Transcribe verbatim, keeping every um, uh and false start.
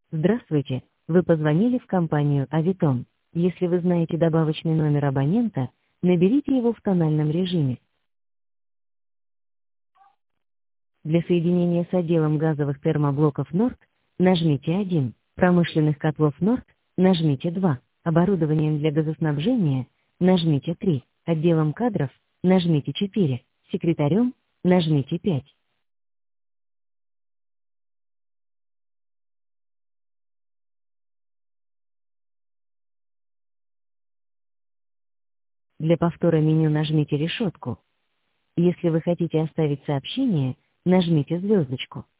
Здравствуйте, вы позвонили в компанию Авитон. Если вы знаете добавочный номер абонента, наберите его в тональном режиме. Для соединения с отделом газовых термоблоков Норд нажмите один, промышленных котлов Норд нажмите два, оборудованием для газоснабжения нажмите три, отделом кадров нажмите четыре, секретарем нажмите пять. Для повтора меню нажмите решетку. Если вы хотите оставить сообщение, нажмите звездочку.